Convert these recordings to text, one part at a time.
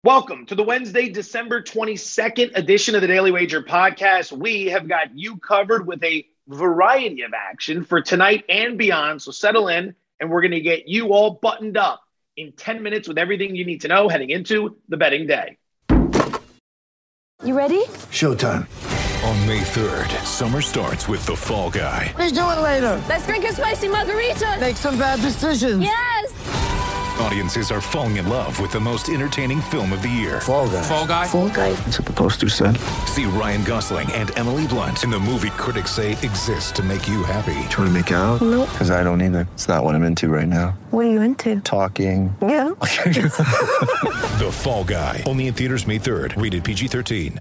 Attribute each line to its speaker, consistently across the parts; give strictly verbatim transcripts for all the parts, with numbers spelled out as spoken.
Speaker 1: Welcome to the Wednesday, December twenty-second edition of the Daily Wager podcast. We have got you covered with a variety of action for tonight and beyond. So settle in, and we're going to get you all buttoned up in ten minutes with everything you need to know heading into the betting day.
Speaker 2: You ready?
Speaker 3: Showtime.
Speaker 4: On May third, summer starts with The Fall Guy.
Speaker 3: Let's do it later.
Speaker 2: Let's drink a spicy margarita.
Speaker 3: Make some bad decisions.
Speaker 2: Yes!
Speaker 4: Audiences are falling in love with the most entertaining film of the year.
Speaker 3: Fall Guy.
Speaker 4: Fall Guy?
Speaker 2: Fall guy.
Speaker 3: That's what the poster said.
Speaker 4: See Ryan Gosling and Emily Blunt in the movie critics say exists to make you happy.
Speaker 3: Trying to make it out?
Speaker 2: Nope.
Speaker 3: Because I don't either. It's not what I'm into right now.
Speaker 2: What are you into?
Speaker 3: Talking.
Speaker 2: Yeah.
Speaker 4: The Fall Guy. Only in theaters May third. Rated P G thirteen.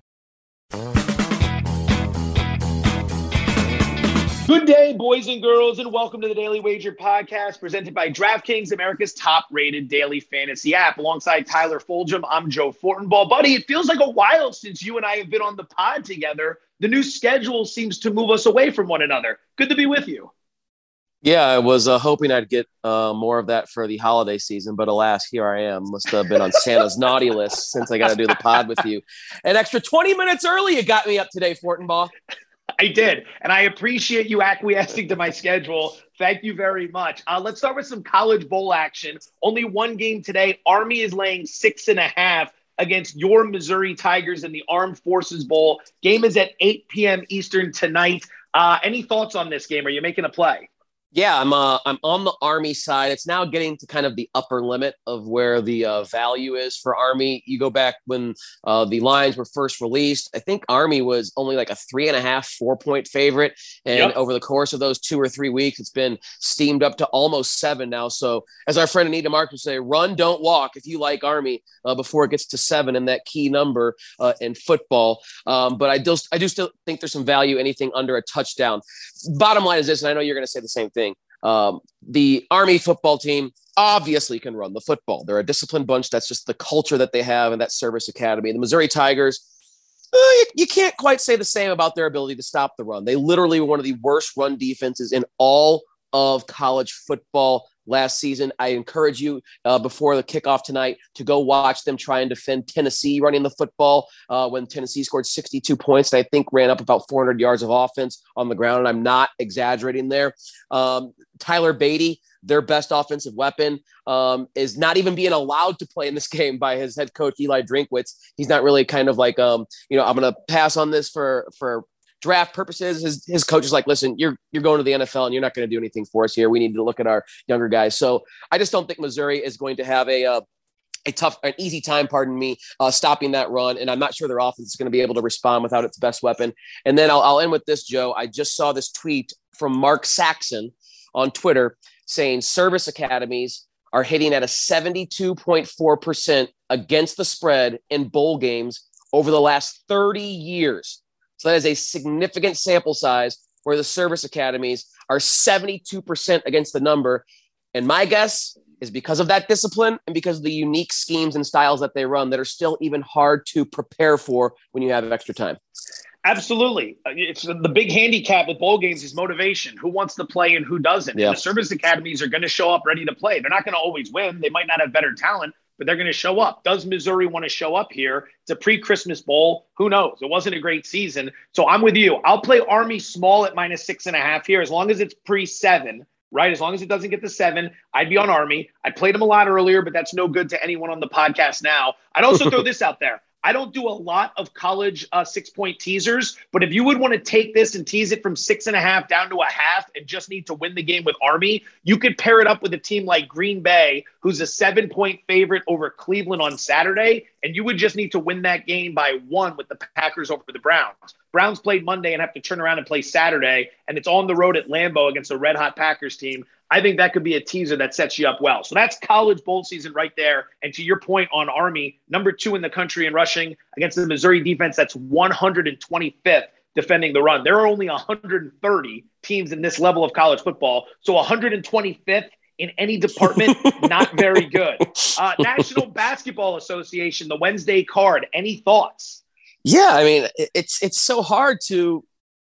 Speaker 1: Good day, boys and girls, and welcome to the Daily Wager podcast presented by DraftKings, America's top-rated daily fantasy app. Alongside Tyler Fulgham, I'm Joe Fortenbaugh. Buddy, it feels like a while since you and I have been on the pod together. The new schedule seems to move us away from one another. Good to be with you.
Speaker 5: Yeah, I was uh, hoping I'd get uh, more of that for the holiday season, but alas, here I am. Must have been on Santa's naughty list since I got to do the pod with you. An extra twenty minutes early, you got me up today, Fortenbaugh.
Speaker 1: I did, and I appreciate you acquiescing to my schedule. Thank you very much. Uh, let's start with some college bowl action. Only one game today. Army is laying six and a half against your Missouri Tigers in the Armed Forces Bowl. Game is at eight p.m. Eastern tonight. Uh, any thoughts on this game? Are you making a play?
Speaker 5: Yeah, I'm uh, I'm on the Army side. It's now getting to kind of the upper limit of where the uh, value is for Army. You go back when uh, the lines were first released. I think Army was only like a three and a half, four point favorite. And
Speaker 1: yep.
Speaker 5: over the course of those two or three weeks, it's been steamed up to almost seven now. So as our friend Anita Marks would say, run, don't walk if you like Army uh, before it gets to seven and that key number uh, in football. Um, but I do, I do still think there's some value anything under a touchdown. Bottom line is this, and I know you're going to say the same thing. Um, the Army football team obviously can run the football. They're a disciplined bunch. That's just the culture that they have in that service academy. The Missouri Tigers, uh, you, you can't quite say the same about their ability to stop the run. They literally were one of the worst run defenses in all of college football last season. I encourage you uh, before the kickoff tonight to go watch them try and defend Tennessee running the football uh, when Tennessee scored sixty-two points and I think ran up about four hundred yards of offense on the ground. And I'm not exaggerating there. Um, Tyler Beatty, their best offensive weapon, um, is not even being allowed to play in this game by his head coach, Eli Drinkwitz. He's not really kind of like, um, you know, I'm going to pass on this for, for, draft purposes. His his coach is like, listen, you're you're going to the N F L and you're not going to do anything for us here. We need to look at our younger guys. So I just don't think Missouri is going to have a uh, a tough, an easy time, pardon me, uh, stopping that run. And I'm not sure their offense is going to be able to respond without its best weapon. And then I'll, I'll end with this, Joe. I just saw this tweet from Mark Saxon on Twitter saying service academies are hitting at a seventy-two point four percent against the spread in bowl games over the last thirty years. So that is a significant sample size where the service academies are seventy-two percent against the number. And my guess is because of that discipline and because of the unique schemes and styles that they run that are still even hard to prepare for when you have extra time.
Speaker 1: Absolutely. It's the big handicap with bowl games is motivation. Who wants to play and who doesn't?
Speaker 5: Yeah.
Speaker 1: And the service academies are going to show up ready to play. They're not going to always win. They might not have better talent, but they're going to show up. Does Missouri want to show up here? It's a pre-Christmas bowl. Who knows? It wasn't a great season. So I'm with you. I'll play Army small at minus six and a half here as long as it's pre-seven, right? As long as it doesn't get to seven, I'd be on Army. I played them a lot earlier, but that's no good to anyone on the podcast now. I'd also throw this out there. I don't do a lot of college uh, six-point teasers, but if you would want to take this and tease it from six and a half down to a half and just need to win the game with Army, you could pair it up with a team like Green Bay, who's a seven-point favorite over Cleveland on Saturday, and you would just need to win that game by one with the Packers over the Browns. Browns played Monday and have to turn around and play Saturday, and it's on the road at Lambeau against a red-hot Packers team. I think that could be a teaser that sets you up well. So that's college bowl season right there. And to your point on Army, number two in the country in rushing against the Missouri defense, that's one hundred twenty-fifth defending the run. There are only one hundred thirty teams in this level of college football. So one hundred twenty-fifth in any department, not very good. Uh, National Basketball Association, the Wednesday card. Any thoughts?
Speaker 5: Yeah, I mean, it's it's so hard to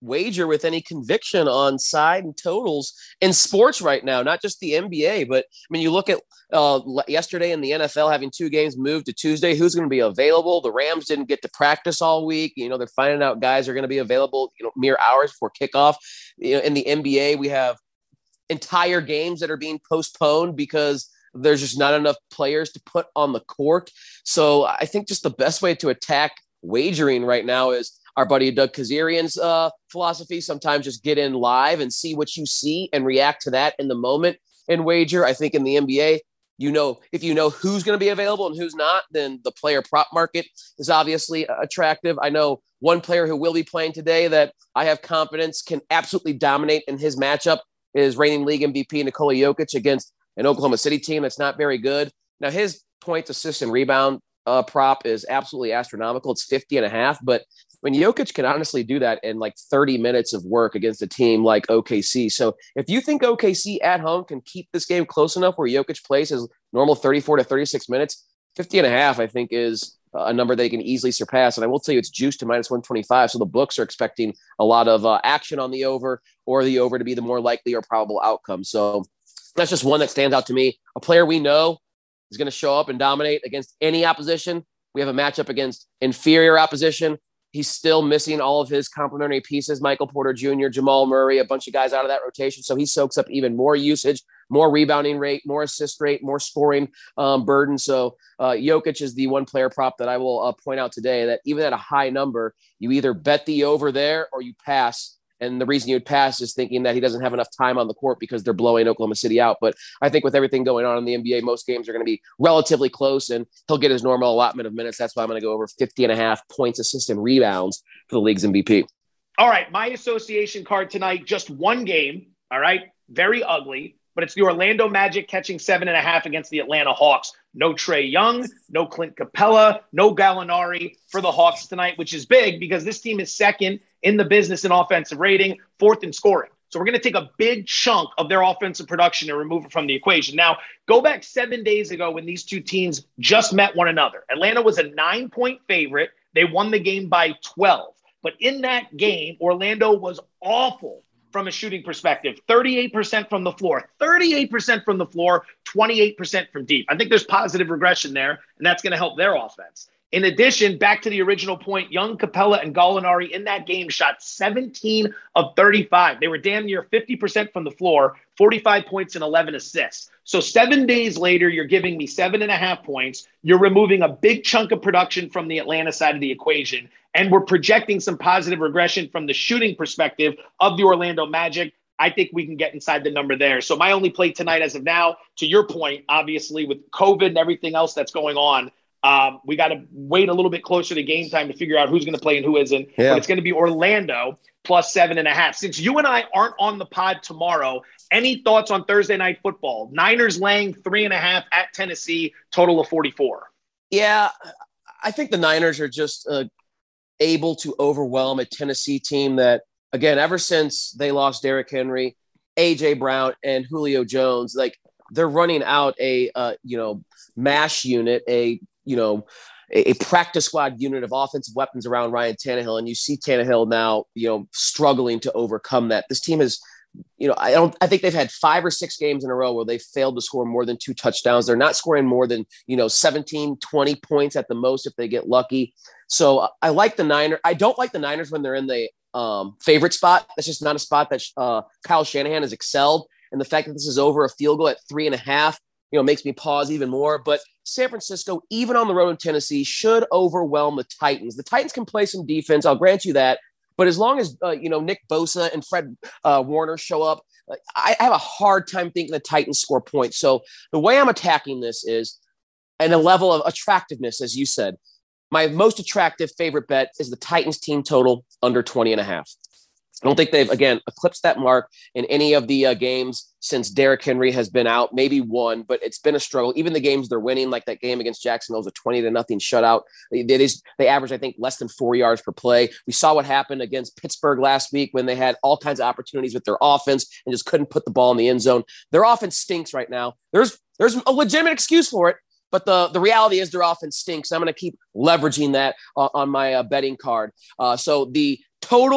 Speaker 5: wager with any conviction on side and totals in sports right now, not just the N B A, but I mean, you look at uh, yesterday in the N F L having two games moved to Tuesday, who's going to be available? The Rams didn't get to practice all week. You know, they're finding out guys are going to be available, you know, mere hours before kickoff. You know, in the N B A, we have entire games that are being postponed because there's just not enough players to put on the court. So I think just the best way to attack wagering right now is our buddy Doug Kazarian's uh, philosophy. Sometimes just get in live and see what you see and react to that in the moment and wager. I think in the N B A, you know, if you know who's going to be available and who's not, then the player prop market is obviously attractive. I know one player who will be playing today that I have confidence can absolutely dominate in his matchup is reigning league M V P Nikola Jokic against an Oklahoma City team that's not very good. Now his points, assists, and rebound uh, prop is absolutely astronomical. It's fifty and a half, but when Jokic can honestly do that in like thirty minutes of work against a team like O K C. So if you think O K C at home can keep this game close enough where Jokic plays his normal thirty-four to thirty-six minutes, fifty and a half, I think is a number they can easily surpass. And I will tell you it's juiced to minus one twenty-five. So the books are expecting a lot of uh, action on the over or the over to be the more likely or probable outcome. So that's just one that stands out to me. A player we know is going to show up and dominate against any opposition. We have a matchup against inferior opposition. He's still missing all of his complementary pieces, Michael Porter Junior, Jamal Murray, a bunch of guys out of that rotation. So he soaks up even more usage, more rebounding rate, more assist rate, more scoring um, burden. So uh, Jokic is the one player prop that I will uh, point out today that even at a high number, you either bet the over there or you pass. And the reason you would pass is thinking that he doesn't have enough time on the court because they're blowing Oklahoma City out. But I think with everything going on in the N B A, most games are going to be relatively close and he'll get his normal allotment of minutes. That's why I'm going to go over fifty and a half points, assists, and rebounds for the league's M V P.
Speaker 1: All right. My association card tonight, just one game. All right. Very ugly, but it's the Orlando Magic catching seven and a half against the Atlanta Hawks. No Trae Young, no Clint Capella, no Gallinari for the Hawks tonight, which is big because this team is second in the business in offensive rating, fourth in scoring. So we're going to take a big chunk of their offensive production and remove it from the equation. Now, go back seven days ago when these two teams just met one another. Atlanta was a nine-point favorite. They won the game by twelve. But in that game, Orlando was awful from a shooting perspective. thirty-eight percent from the floor, thirty-eight percent from the floor, twenty-eight percent from deep. I think there's positive regression there, and that's going to help their offense. In addition, back to the original point, Young, Capella, and Gallinari in that game shot seventeen of thirty-five. They were damn near fifty percent from the floor, forty-five points and eleven assists. So seven days later, you're giving me seven and a half points. You're removing a big chunk of production from the Atlanta side of the equation. And we're projecting some positive regression from the shooting perspective of the Orlando Magic. I think we can get inside the number there. So my only play tonight as of now, to your point, obviously with COVID and everything else that's going on, Um, we got to wait a little bit closer to game time to figure out who's going to play and who isn't. Yeah. But it's going to be Orlando plus seven and a half. Since you and I aren't on the pod tomorrow, any thoughts on Thursday night football? Niners laying three and a half at Tennessee, total of forty-four.
Speaker 5: Yeah, I think the Niners are just uh, able to overwhelm a Tennessee team that, again, ever since they lost Derrick Henry, A J Brown, and Julio Jones, like they're running out a, uh, you know, MASH unit, a, you know, a, a practice squad unit of offensive weapons around Ryan Tannehill. And you see Tannehill now, you know, struggling to overcome that. This team is, you know, I don't, I think they've had five or six games in a row where they failed to score more than two touchdowns. They're not scoring more than, you know, seventeen, twenty points at the most if they get lucky. So I like the Niners. I don't like the Niners when they're in the um, favorite spot. That's just not a spot that uh, Kyle Shanahan has excelled. And the fact that this is over a field goal at three and a half, you know, makes me pause even more. But San Francisco, even on the road in Tennessee, should overwhelm the Titans. The Titans can play some defense. I'll grant you that. But as long as, uh, you know, Nick Bosa and Fred uh, Warner show up, I have a hard time thinking the Titans score points. So the way I'm attacking this is and a level of attractiveness, as you said. My most attractive favorite bet is the Titans team total under twenty and a half. I don't think they've, again, eclipsed that mark in any of the uh, games since Derrick Henry has been out, maybe one, but it's been a struggle. Even the games they're winning, like that game against Jacksonville was a twenty to nothing shutout. They, they, they average, I think, less than four yards per play. We saw what happened against Pittsburgh last week when they had all kinds of opportunities with their offense and just couldn't put the ball in the end zone. Their offense stinks right now. There's, there's a legitimate excuse for it. But the, the reality is their offense stinks. I'm going to keep leveraging that uh, on my uh, betting card. Uh, so the total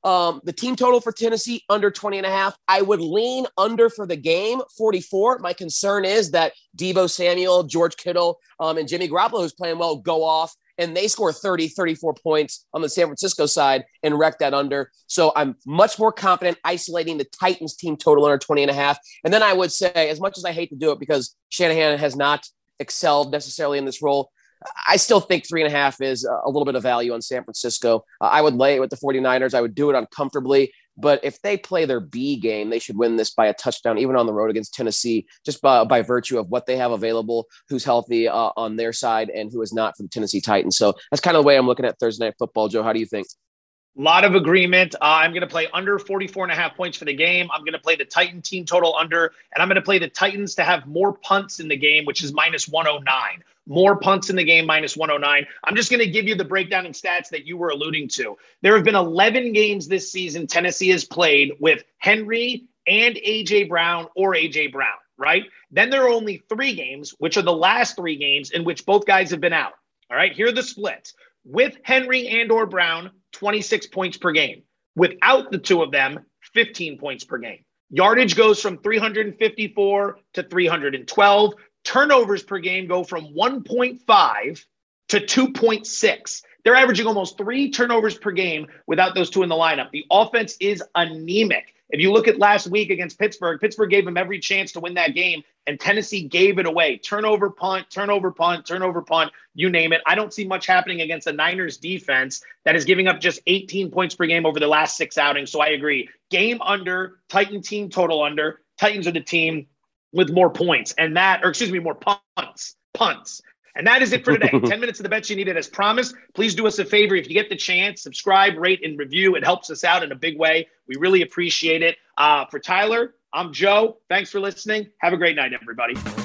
Speaker 5: Um, the team total for Tennessee, under twenty and a half. I would lean under for the game, forty-four. My concern is that Deebo Samuel, George Kittle, um, and Jimmy Garoppolo, who's playing well, go off and they score thirty, thirty-four points on the San Francisco side and wreck that under. So I'm much more confident isolating the Titans team total under twenty and a half. And then I would say, as much as I hate to do it because Shanahan has not excelled necessarily in this role, I still think three and a half is a little bit of value on San Francisco. Uh, I would lay it with the 49ers. I would do it uncomfortably. But if they play their B game, they should win this by a touchdown, even on the road against Tennessee, just by, by virtue of what they have available, who's healthy uh, on their side and who is not for the Tennessee Titans. So that's kind of the way I'm looking at Thursday Night Football. Joe, how do you think?
Speaker 1: A lot of agreement. Uh, I'm going to play under forty-four and a half points for the game. I'm going to play the Titan team total under, and I'm going to play the Titans to have more punts in the game, which is minus one oh nine. More punts in the game, minus one oh nine. I'm just going to give you the breakdown and stats that you were alluding to. There have been eleven games this season Tennessee has played with Henry and A J Brown or A J Brown, right? Then there are only three games, which are the last three games in which both guys have been out. All right, here are the splits. With Henry and or Brown, twenty-six points per game. Without the two of them, fifteen points per game. Yardage goes from three hundred fifty-four to three hundred twelve. Turnovers per game go from one point five to two point six. They're averaging almost three turnovers per game without those two in the lineup. The offense is anemic. If you look at last week against Pittsburgh, Pittsburgh gave them every chance to win that game, and Tennessee gave it away. Turnover punt, turnover punt, turnover punt, you name it. I don't see much happening against the Niners defense that is giving up just eighteen points per game over the last six outings. So I agree. Game under, Titan team total under. Titans are the team with more points, and that, or excuse me, more punts, punts. And that is it for today. ten minutes of the bets you needed as promised. Please do us a favor. If you get the chance, subscribe, rate, and review. It helps us out in a big way. We really appreciate it. Uh, for Tyler, I'm Joe. Thanks for listening. Have a great night, everybody.